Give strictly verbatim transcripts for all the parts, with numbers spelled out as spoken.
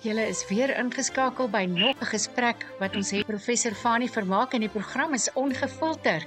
Julle is weer ingeskakel by nog 'n gesprek wat ons het Professor Fanie Vermaak en die program is Ongefilter.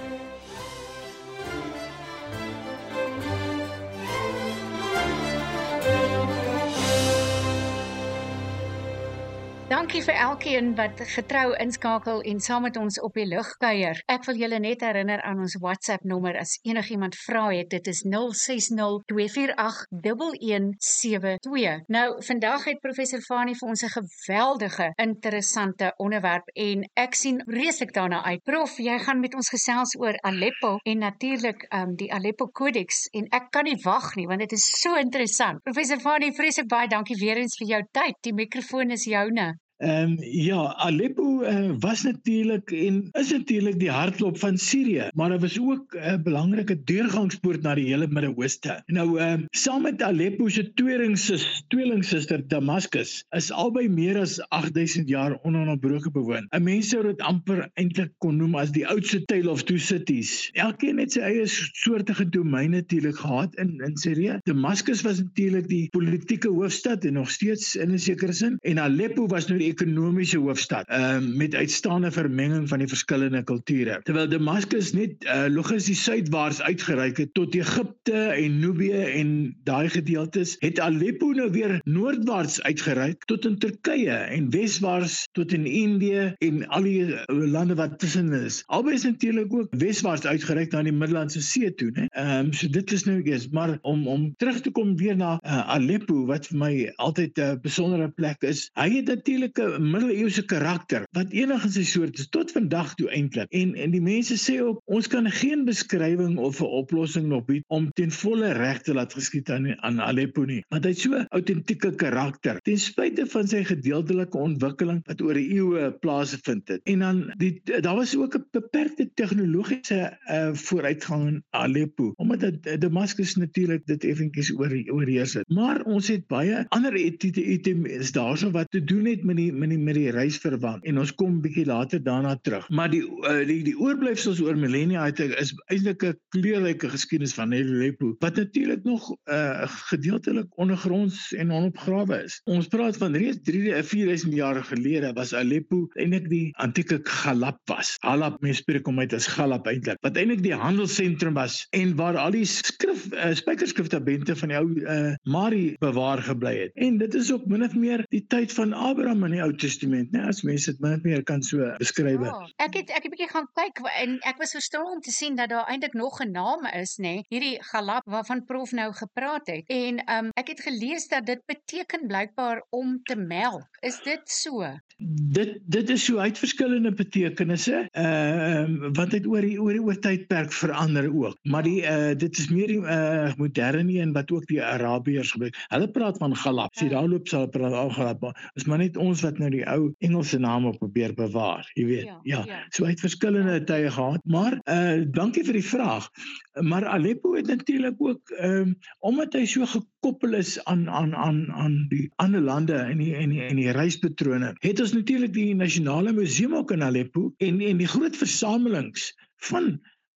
Dankie vir elkeen wat getrou inskakel en saam met ons op die lug kuier. Ek wil julle net herinner aan ons WhatsApp nommer as enigiemand vra het. Dit is nul ses nul twee vier agt een een sewe twee. Nou, vandag het Professor Fanie vir ons 'n geweldige, interessante onderwerp en ek sien vreeslik daarna uit. Prof, jy gaan met ons gesels oor Aleppo en natuurlik um, die Aleppo Codex en ek kan nie wag nie want dit is so interessant. Professor Fanie, vreeslik baie dankie weer eens vir jou tyd. Die mikrofoon is joune. Um, ja, Aleppo uh, was natuurlijk en is natuurlijk die hartklop van Syrië, maar het was ook 'n uh, belangrike deurgangspoort na die hele Midde-Ooste. Nou, uh, saam met Aleppo se tweelingsus, tweelingsuster Damascus is albei meer as agt duisend jaar ononderbroke bewoon. 'n Mens sou dit amper eintlik kon noem as die oudste tale of two cities. Elkeen het sy eie soortige domein natuurlijk gehad in, in Syrië. Damascus was natuurlijk die politieke hoofstad en nog steeds in 'n sekere sin, en Aleppo was nou die ekonomiese hoofstad, uh, met uitstaande vermenging van die verskillende kulture. Terwyl Damascus net uh, logisties suidwaarts uitgereik het tot Egipte en Nubië en daai gedeeltes, het Aleppo nou weer noordwaarts uitgereik tot in Turkye en weswaarts tot in Indië en al die uh, lande wat tussen is. Albei is natuurlik ook weswaarts uitgereik na die Middellandse See toe, né? Um, so dit is nou eens, maar om, om terug te kom weer na uh, Aleppo, wat vir my altyd 'n uh, besondere plek is, hy het natuurlik 'n middeleeuse karakter, wat enig in sy soort is, tot vandag toe eintlik. En, en die mense sê ook, ons kan geen beskrywing of 'n oplossing nog bied om ten volle reg te laat geskied aan, aan Aleppo nie. Want hy het so 'n autentieke karakter, ten spyte van sy gedeeltelike ontwikkeling wat oor die eeue plaasgevind het. En dan, die, daar was ook 'n beperkte tegnologiese uh, vooruitgang in Aleppo, omdat Damascus natuurlik dit effentjies oor, oorheers het. Maar ons het baie ander items daarso wat te doen het met die met die, met die reisverband, en ons kom bietjie later daarna terug. Maar die uh, die, die oorblyfsels oor millennia het is eintlik 'n kleurryke geskiedenis van Aleppo, wat natuurlik nog uh, gedeeltelik ondergronds en onopgrawe is. Ons praat van reeds drie vier duisend jaar gelede was Aleppo eintlik die antieke Galap was. Halab, mens spreek hom uit as Galap eintlik, wat eintlik die handelsentrum was en waar al die skrif uh, spykerskriftabente van die ou uh, Mari bewaar gebly het. En dit is ook min of meer die tyd van Abraham in die Ou Testament, né, as mense dit min of meer kan so beskryf. Ja, ek het ek het 'n bietjie gaan kyk en ek was verstom om te sien dat daar eintlik nog 'n naam is, nê, hierdie Galap waarvan Prof nou gepraat het. En um, ek het gelees dat dit beteken blykbaar om te melk. Is dit so? Dit dit is so uit verskillende betekenisse, uh, want dit oor die oor die oor tydperk verander ook. Maar die uh, dit is meer die uh, moderne een wat ook die Arabiërs gebruik. Hulle praat van Galap. As jy daar loop sal praat al Galap. Is maar net ons wat nou die ou Engelse name probeer bewaar, jy weet. Ja, ja. ja. So uit verskillende ja. tye gehad. Maar uh, dankie vir die vraag. Maar Aleppo het natuurlik ook um, omdat hy so gekoppel is aan aan aan aan die ander lande en die en die en die reispatrone, het ons natuurlik die Nasionale Museum ook in Aleppo en en die groot versamelings van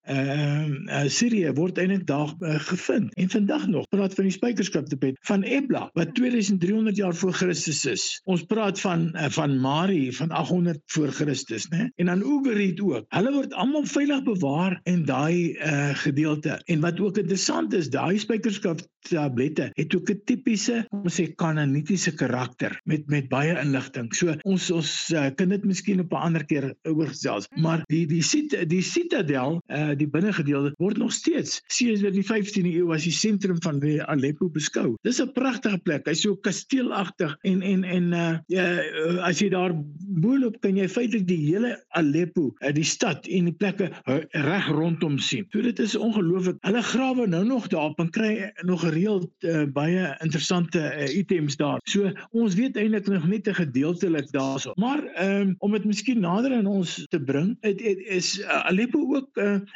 Uh, uh, Syrië word eintlik daar uh, gevind. En vandag nog praat van die spykerskriftabent van Ebla wat twee duisend drie honderd jaar voor Christus is. Ons praat van uh, van Mari van agt honderd voor Christus, né? En dan Ugarit ook. Hulle word almal veilig bewaar in daai uh, gedeelte. En wat ook interessant is, daai spykerskriftablette het ook 'n tipiese, ons sê kanonitiese karakter met met baie inligting. So ons ons uh, kan dit miskien op 'n ander keer oorgesels. Maar die die die, die citadel uh, die binnegedeelte word nog steeds sedert die vyftiende eeu as die sentrum van Aleppo beskou. Dis 'n pragtige plek. Hy's so kasteelagtig en en en uh, ja, as jy daar boonop kan jy feitelik die hele Aleppo, uh, die stad en die plekke uh, reg rondom sien. So dit is ongelooflik. Hulle grawe nou nog daarop en kry nog gereeld uh, baie interessante uh, items daar. So ons weet eintlik nog net 'n gedeeltelik daarso. Maar um, om dit miskien nader aan ons te bring, het, het is uh, Aleppo ook uh,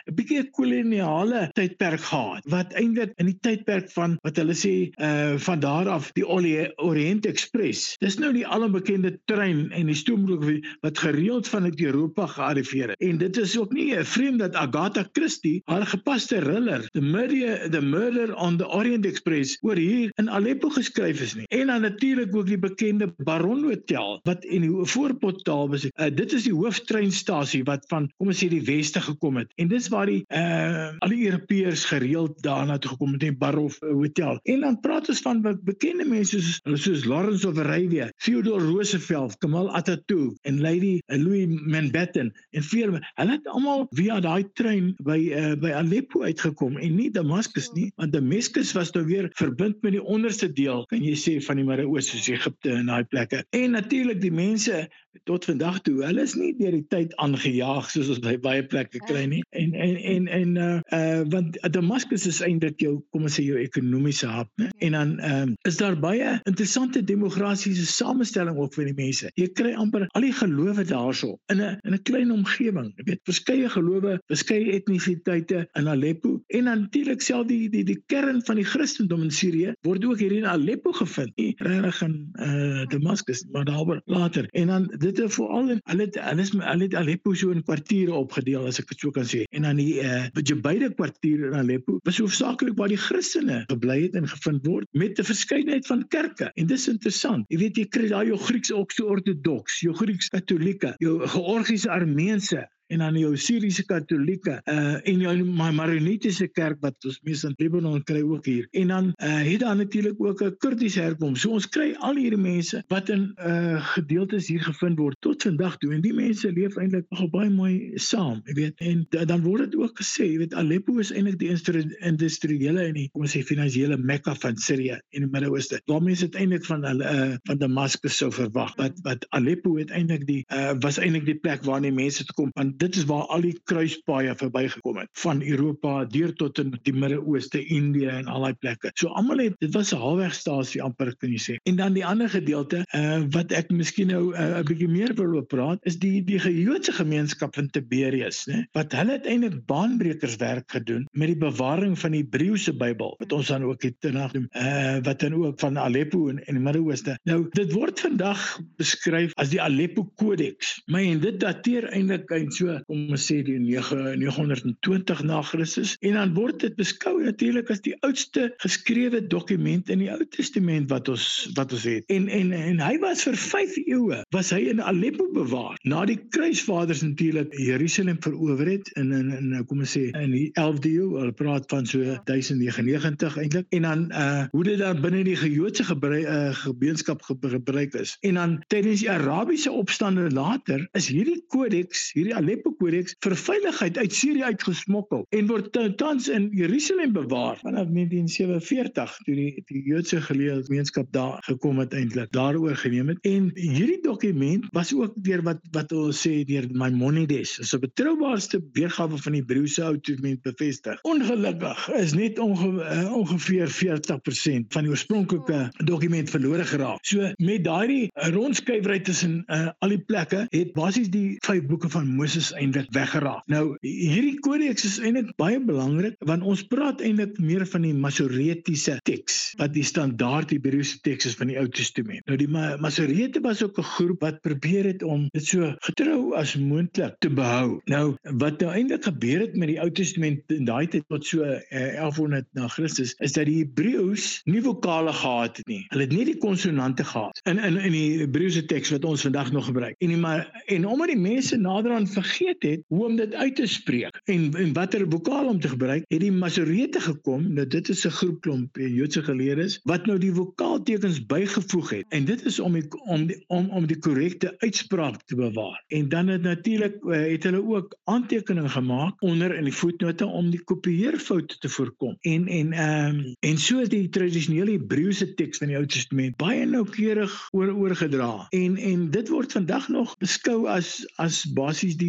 'n bietjie 'n koloniale tydperk gehad, wat eintlik in die tydperk van wat hulle sê uh, van daar af die Orient Express. Dis nou die albekende trein en die stoomboot wat gereeld vanuit Europa gearriveer het. En dit is ook nie vreemd dat Agatha Christie haar gepaste thriller, The Murder, The Murder on the Orient Express, oor hier in Aleppo geskryf is nie. En dan natuurlik ook die bekende Baron Hotel, wat in die voorpottaal was. Uh, dit is die hooftreinstasie wat van, kom ons sê, die weste gekom het. En dis waar die uh, al die Europeërs gereeld daarna toe gekom het, die Baron Hotel. En dan praat ons van bekende mense soos, soos Lawrence of Arabia, Theodore Roosevelt, Kemal Atatürk en Lady Louis Mountbatten en veel. Hulle het almal via daai trein by uh, by Aleppo uitgekom en nie Damascus nie, want Damascus was nou weer verbind met die onderste deel, kan jy sê, van die Midde-Ooste, soos Egipte en daai plekke. En natuurlik die mense tot vandag toe, hulle is nie deur die tyd aangejaag soos ons by baie plekke kry nie. En en en en uh, uh, want Damascus is eintlik jou, kom ons sê, jou ekonomiese hub, né? En dan um, is daar baie interessante demografiese samestelling ook vir die mense. Jy kry amper al die gelowe daarso in 'n in 'n klein omgewing. Jy weet, verskeie gelowe, verskeie etnisiteite in Aleppo en natuurlik self die die die kern van die Christendom in Sirië word ook hier in Aleppo gevind. Nie regtig in uh, Damascus, maar daaroor later. En dan dit is veral in hulle hulle is hulle het Aleppo so in kwartiere opgedeel, as ek dit so kan sê. En dan die uh, beide kwartiere in Aleppo was hoofsaaklik waar die Christene gebly het en gevind word met 'n verskeidenheid van kerke. En dis interessant. Jy weet, jy kry daar jou Grieks-ortodoks, jou Grieks-katolieke, jou Georgiese Armeense, en dan jou Syriese Katolieke uh, en jou Maronitiese kerk wat ons mees in Libanon kry ook hier. En dan uh, het daar natuurlik ook 'n Kurdiese herkoms. So ons kry al hierdie mense wat in uh, gedeeltes hier gevind word tot vandag toe. En die mense leef eintlik nog baie mooi saam, jy weet. En dan word dit ook gesê, jy weet, Aleppo is eintlik die industriële en die, kom ons sê, finansiële Mekka van Sirië in die Midde-Ooste. Waar mense het eintlik van hulle uh, van Damascus sou verwag. Wat wat Aleppo het eintlik die uh, was eintlik die plek waar die mense toe kom. Want dit is waar al die kruispaaie verbygekom het, van Europa deur tot in die Midde-Ooste, Indië en al die plekke. So almal het, dit was 'n halwegstasie amper, kan jy sê. En dan die ander gedeelte, uh, wat ek miskien nou 'n uh, bietjie meer wil praat, is die die Joodse gemeenskap van Tiberias, né? Wat hulle het eintlik baanbrekerswerk gedoen met die bewaring van die Hebreëse Bybel, wat ons dan ook het genoem, uh, wat dan ook van Aleppo en, en die Midde-Ooste. Nou, dit word vandag beskryf as die Aleppo Codex, maar en dit dateer eintlik in so, kom ons sê, die negenhonderdtwintig na Christus, en dan word dit beskou natuurlik as die oudste geskrewe dokument in die Ou Testament wat ons wat ons het. En en en hy was vir vyf eeue was hy in Aleppo bewaar. Na die kruisvaders natuurlik Jerusalem verower het in in, in kom ons sê in die elfde eeu, hulle praat van so duisend negenennegentig eintlik. En dan uh hoe dit dan binne die Joodse gebruik, uh, gemeenskap gebruik is. En dan tydens die Arabiese opstande later is hierdie kodeks, hierdie Aleppo Codex vir veiligheid uit Sirië uitgesmokkel en word tans in Jerusalem bewaar vanaf negentien sewenveertig toe die, die Joodse geleerde gemeenskap daar gekom het eintlik, daaroor geneem het. En hierdie dokument was ook deur wat wat ons sê deur Maimonides, is 'n betroubaarste weergawe van die Hebreëse Ou Testament bevestig. Ongelukkig is net onge, uh, ongeveer veertig persent van die oorspronklike dokument verlore geraak. So met daardie rondskuiwery tussen uh, al die plekke het basies die vyf boeke van Moses eintlik weggeraak. Nou, hierdie kodeks is eintlik baie belangrik, want ons praat eintlik meer van die Masoretiese teks, wat die standaard Hebreëse teks is van die Ou Testament. Nou, die Ma Masorete was ook 'n groep wat probeer het om dit so getrou as moontlik te behou. Nou, wat nou eintlik gebeur het met die Ou Testament in daai tyd tot so uh, elfhonderd na Christus, is dat die Hebreëus nie vokale gehad het nie. Hulle het nie die konsonante gehad in in in die Hebreëse teks wat ons vandag nog gebruik. En die, maar en omdat die mense naderhand vergeet het hoe om dit uit te spreek en, en watter vokaal om te gebruik, het die Masorete gekom. Nou dit is 'n groep klomp Joodse geleerdes wat nou die vokaaltekens bygevoeg het. En dit is om die, om die, om om die korrekte uitspraak te bewaar. En dan het natuurlik het hulle ook aantekeninge gemaak onder in die voetnote om die kopieerfoute te voorkom. En en ehm um, en so is die tradisionele Hebreëse teks van die Ou Testament baie noukeurig oor oorgedra. En en dit word vandag nog beskou as as basies die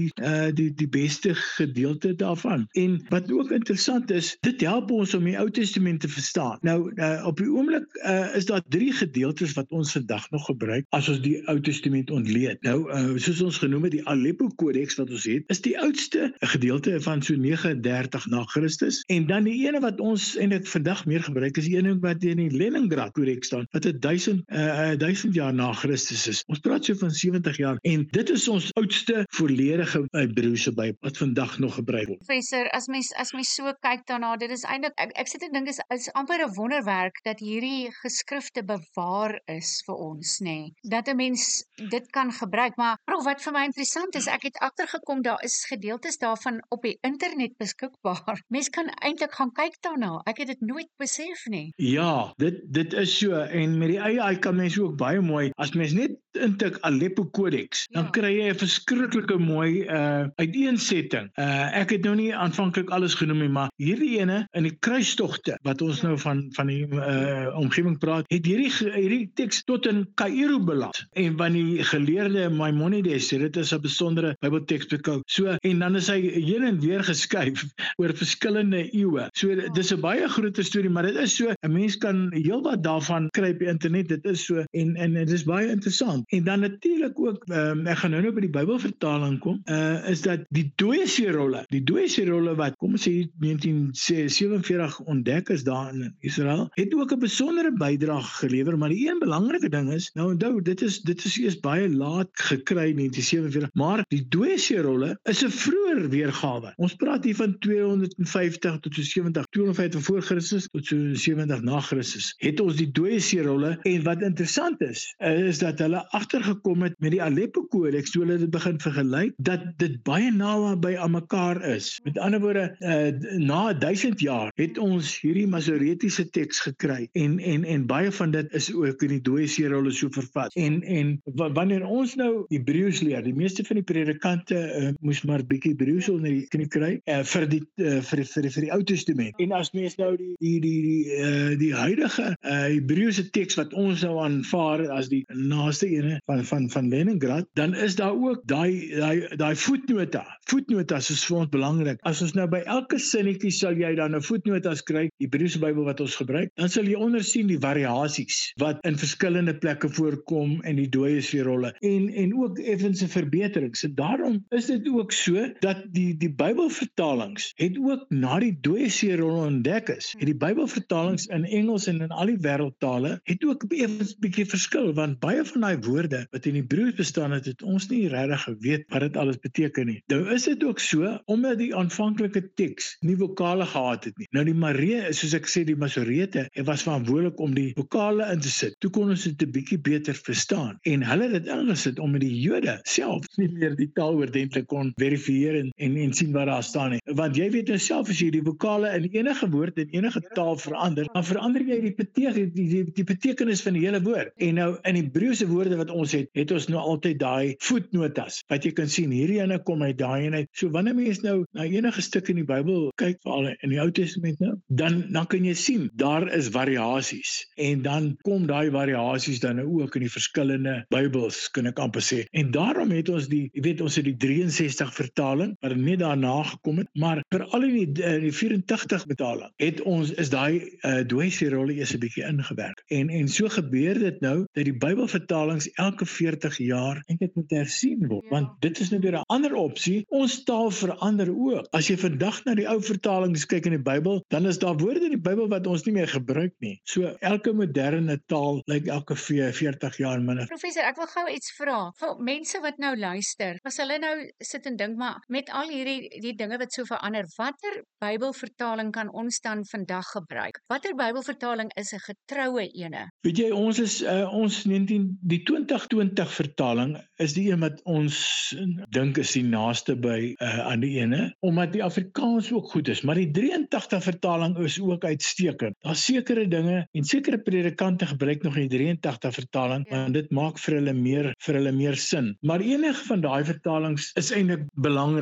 die uh, die die beste gedeelte daarvan. En wat ook interessant is, dit help ons om die Ou Testament te verstaan. Nou uh, op die oomblik uh, is daar drie gedeeltes wat ons vandag nog gebruik as ons die Ou Testament ontleed. Nou uh, soos ons genoem het, die Aleppo Kodeks wat ons het, is die oudste gedeelte van so nege dertig na Christus. En dan die ene wat ons eintlik vandag meer gebruik is die ene wat in die Leningrad Kodeks staan, wat het duisend, uh, duisend jaar na Christus is. Ons praat so van sewentig jaar en dit is ons oudste volledige Hebreëse Bybel wat vandag nog gebruik word. Professor, as mens as mens so kyk daarna, dit is eintlik ek, ek sit en dink is is amper 'n wonderwerk dat hierdie geskrifte bewaar is vir ons, nê. Nee. Dat 'n mens dit kan gebruik, maar bro, wat vir my interessant is, ek het agtergekom daar is gedeeltes daarvan op die internet beskikbaar. Mens kan eintlik gaan kyk daarna. Ek het dit nooit besef nie. Ja, dit dit is so en met die A I kan mens ook baie mooi as mens net intik Aleppo Kodeks, dan Ja. kry jy 'n verskriklike mooi uh, uiteensetting. Uh, ek het nou nie aanvanklik alles genoem nie, maar hierdie ene in die kruistogte wat ons nou van van die uh, omgewing praat, het hierdie hierdie teks tot in Kaïro beland. En van die geleerde Maimonides, dit is 'n besondere Bybelteks bekou. So en dan is hy heen en weer geskuif oor verskillende eeue. So dis 'n baie groter storie, maar dit is so 'n mens kan heelwat daarvan kry op die internet. Dit is so en en dit is baie interessant. En dan natuurlik ook, um, ek gaan nou nou by die Bybelvertaling kom, uh, is dat die dooieseerolle, die dooieseerolle wat kom ons sê negentien sewenveertig ontdek is daar in Israel, het ook 'n besondere bydrae gelewer, maar die een belangrike ding is, nou onthou, dit is dit is eers baie laat gekry negentien sewenveertig, maar die dooieseerolle is 'n vroeër weergawe. Ons praat hier van tweehonderdvyftig tot so sewentig, tweehonderdvyftig voor Christus tot so sewentig na Christus. Het ons die dooieseerolle en wat interessant is, is dat hulle agtergekom het met die Aleppo Kodeks, toe hulle dit begin vergelyk, dat dit baie naby by aan mekaar is. Met ander woorde, uh, na duisend jaar het ons hierdie Masoretiese teks gekry en en en baie van dit is ook in die dooieseerolle so vervat. En en wanneer ons nou Hebreëus leer, die meeste van die predikante uh, moes maar bietjie Hebreëus onder die knie kry uh, vir die uh, vir vir vir die Ou Testament. En as mens nou die die die die, uh, die huidige uh, Hebreëse teks wat ons nou aanvaar as die naaste ene van van van Leningrad, dan is daar ook daai daai daai voetnota. Voetnotas is vir ons belangrik. As ons nou by elke sinnetjie sal jy dan 'n voetnotas kry, die Hebreëse Bybel wat ons gebruik, dan sal jy onder sien die variasies wat in verskillende plekke voorkom in die dooieseerolle en en ook effens 'n verbeterings. En daarom is dit ook so dat die die Bybelvertalings het ook na die dooieseerolle ontdek is. En die Bybelvertalings in Engels en in al die wêreldtale het ook effens bietjie verskil, want baie van daai woorde wat in Hebreëus bestaan het, het ons nie regtig geweet wat dit alles beteken nie. Nou is dit ook so, omdat die aanvanklike teks nie vokale gehad het nie. Nou die Maree, soos ek sê, die Masorete, het was verantwoordelik om die vokale in te sit. Toe kon ons dit 'n bietjie beter verstaan. En hulle het dit ingesit om met die Jode self nie meer die taal oordentlik kon verifieer en, en, en sien wat daar staan nie. Want jy weet nou self, as jy die vokale in enige woord in enige taal verander, dan verander jy die beteken, die, die, die betekenis van die hele woord. En nou in die Hebreëse woorde wat ons het, het ons nou altyd daai voetnotas, wat jy kan sien, hierdie ene kom uit daai ene. So wanneer mens nou na enige stuk in die Bybel kyk, veral in die Ou Testament nou, dan dan kan jy sien, daar is variasies. En dan kom daai variasies dan nou ook in die verskillende Bybels, kan ek amper sê. En daarom het ons die, jy weet, ons het die drieënsestig vertaling, wat net daarna gekom het, maar veral in die, die vyerentagtig vertaling, het ons, is daai uh, dooieseerolle eers 'n bietjie ingewerk. En, en so gebeur dit nou, dat die Bybelvertalings elke veertig jaar eintlik moet hersien word, ja. Want dit is nou weer 'n ander opsie, ons taal verander ook. As jy vandag na die ou vertalings kyk in die Bybel, dan is daar woorde in die Bybel wat ons nie meer gebruik nie. So elke moderne taal lyk elke veertig jaar minder. Professor, ek wil gou iets vra. Vir mense wat nou luister, as hulle nou sit en dink, maar met al hierdie die dinge wat so verander, watter Bybelvertaling kan ons dan vandag gebruik? Watter Bybelvertaling is 'n getroue ene? Weet jy, ons is uh, ons negentien die twintig twintig vertaling is die een wat ons dink is die naaste by uh, aan die ene, omdat die Afrikaans ook goed is, maar die drieëntagtig vertaling is ook uitstekend. Daar's sekere dinge en sekere predikante gebruik nog die drieëntagtig vertaling, ja. Want dit maak vir hulle meer vir hulle meer sin. Maar enige van daai vertalings is eintlik belangrik.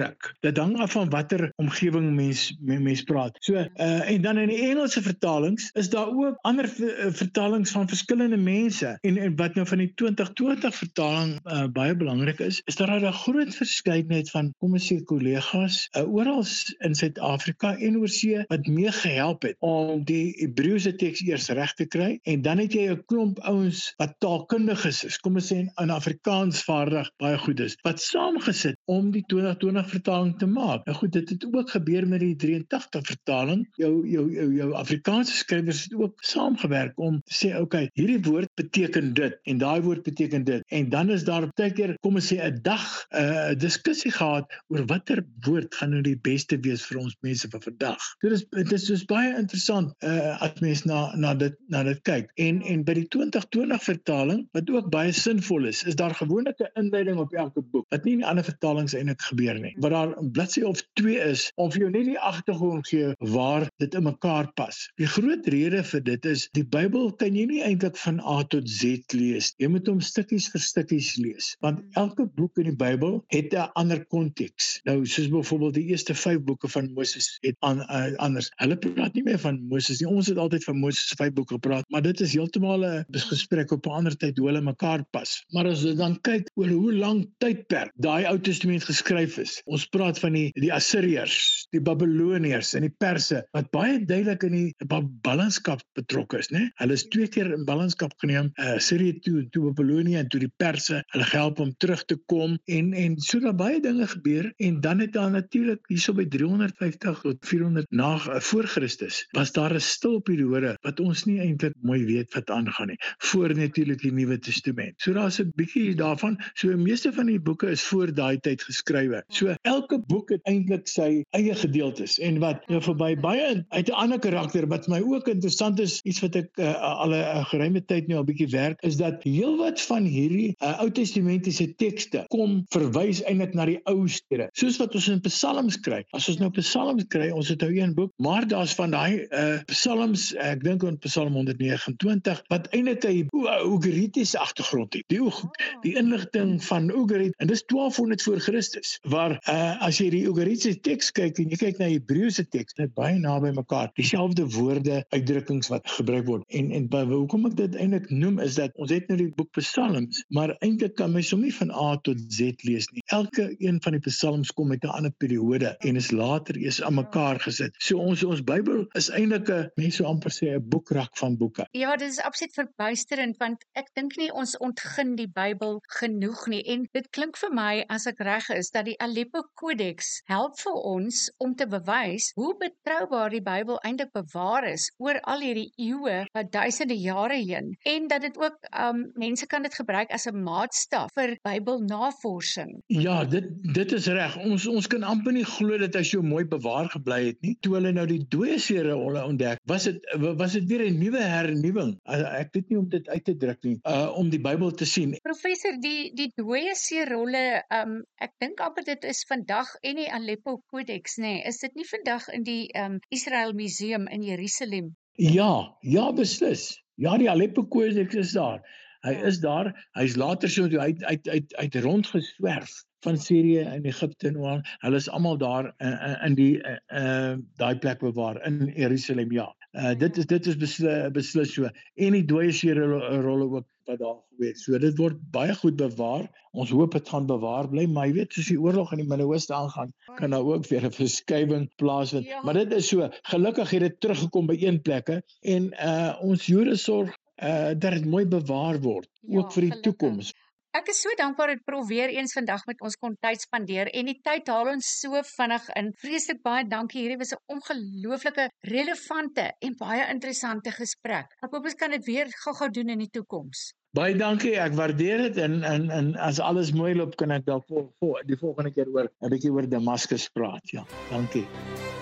druk. Dit hang af van watter omgewing mens mens praat. So uh, en dan in die Engelse vertalings is daar ook ander uh, vertalings van verskillende mense. En, en wat nou van die twintig twintig vertaling uh, baie belangrik is, is daar 'n groot verskeidenheid van kom ons sê kollegas uh, oral in Suid-Afrika en oorsee wat mee gehelp het om die Hebreëse teks eers reg te kry, en dan het jy 'n klomp ouens wat taalkundiges is, kom ons sê in Afrikaans vaardig baie goed is, wat saamgesit om die twintig twintig vertaling te maak. Nou goed, dit het ook gebeur met die drie en tagtig vertaling. Jou jou jou, jou Afrikaanse skrywers het ook saamgewerk om te sê, okay, hierdie woord beteken dit en daai woord beteken dit. En dan is daar baie keer, kom ons sê 'n dag 'n uh, diskussie gehad oor watter woord gaan nou die beste wees vir ons mense van vandag. Dit is dit is dus baie interessant uh, as mens na na dit na dit kyk. En en by die twintig twintig vertaling wat ook baie sinvol is, is daar gewoonlik 'n inleiding op elke boek wat nie in ander vertalings eintlik gebeur nie. Wat daar 'n bladsy of twee is om vir jou net die agtergrond gee waar dit in mekaar pas. Die groot rede vir dit is die Bybel kan jy nie eintlik van A tot Z lees. Jy moet hom stukkies vir stukkies lees, want elke boek in die Bybel het 'n ander konteks. Nou soos byvoorbeeld die eerste vyf boeke van Moses het an, uh, anders. Hulle praat nie meer van Moses nie. Ons het altyd van Moses se vyf boeke gepraat, maar dit is heeltemal 'n gesprek op 'n ander tyd hoe hulle mekaar pas. Maar as jy dan kyk oor hoe lank tydperk daai Ou Testament geskryf is. Ons praat van die die Assiriërs, die Babiloniërs en die Perse wat baie duidelik in die ballingskap betrokke is, né? Hulle is twee keer in ballingskap geneem, uh, Assirië toe, toe Babilonië en toe die Perse. Hulle help om terug te kom en en so daar baie dinge gebeur en dan het daar natuurlik hierso by driehonderdvyftig tot vierhonderd na uh, voor Christus was daar 'n stil periode wat ons nie eintlik mooi weet wat aangaan nie. Voor natuurlik die Nuwe Testament. So daar's 'n bietjie daarvan. So die meeste van die boeke is voor daai tyd geskrywe. So elke boek het eintlik sy eie gedeeltes en wat nou verby baie uit 'n ander karakter wat my ook interessant is, iets wat ek uh, al 'n geruime tyd nou 'n bietjie werk, is dat heelwat van hierdie uh, Ou Testamentiese tekste kom verwys eintlik na die ou stede. Soos wat ons in Psalms kry. As ons nou Psalms kry, ons het nou een boek, maar daar's van daai uh, Psalms, ek dink aan Psalm honderd vyf en twintig wat eintlik 'n Ugaritiese agtergrond het. Die die inligting van Ugarit en dis twaalfhonderd voor Christus. Waar uh, as jy die Ugaritiese teks kyk en jy kyk na die Hebreëse teks, dit baie naby mekaar. Dieselfde woorde, uitdrukkings wat gebruik word. En en hoekom ek dit eintlik noem is dat ons het nou die boek Psalms, maar eintlik kan mens hom nie van A tot Z lees nie. Elke een van die Psalms kom met 'n ander periode en is later eers aan mekaar gesit. So ons ons Bybel is eintlik 'n mense amper sê 'n boekrak van boeke. Ja, dit is absoluut verbuisterend want ek dink nie ons ontgin die Bybel genoeg nie en dit klink vir my as ek reg is dat die Aleppo Codex help vir ons om te bewys hoe betroubaar die Bybel eintlik bewaar is oor al hierdie eeue, duisende jare heen en dat dit ook um, mense kan dit gebruik as 'n maatstaf vir Bybelnavorsing. Ja, dit dit is reg. Ons ons kan amper nie glo dat as jy mooi bewaar gebly het nie. Toe hulle nou die dooiesere hulle ontdek, was dit was dit weer 'n nuwe hernuwing. Ek weet nie om dit uit te druk nie, uh, om die Bybel te sien. Professor, die die dooiesere, um, ek dink amper dit is vandag en die Aleppo Codex, nê? Nee, is dit nie vandag in die um, Israel Museum in Jerusalem? Ja, ja beslis. Ja, die Aleppo Codex is daar. Hy is daar. Hy's later so uit uit uit uit rondgeswerf van Sirië en Egipte en waar. Hulle is almal daar uh, in die uh, uh, daai plek bewaar in Jerusalem, ja. Uh, dit is dit is beslis, beslis so. En die dooiesere rolle ook wat daar gewees. So dit word baie goed bewaar. Ons hoop dit gaan bewaar bly, maar jy weet soos die oorlog in die Midde-Ooste aangaan, kan daar ook weer 'n verskywing plaasvind. Ja. Maar dit is so. Gelukkig het dit teruggekom by een plekke en uh, ons Jode sorg uh, dat dit mooi bewaar word, ja, ook vir die toekoms. Ek is so dankbaar dat Prof weer eens vandag met ons kon tyd spandeer en die tyd haal ons so vinnig in. Vreeslik baie dankie. Hierdie was 'n ongelooflike, relevante en baie interessante gesprek. Ek hoop ons kan dit weer gou-gou doen in die toekoms. Baie dankie, ek waardeer dit en en en as alles mooi loop kan ek dalk vol, vol, die volgende keer oor 'n bietjie oor Damaskus praat. Ja, dankie.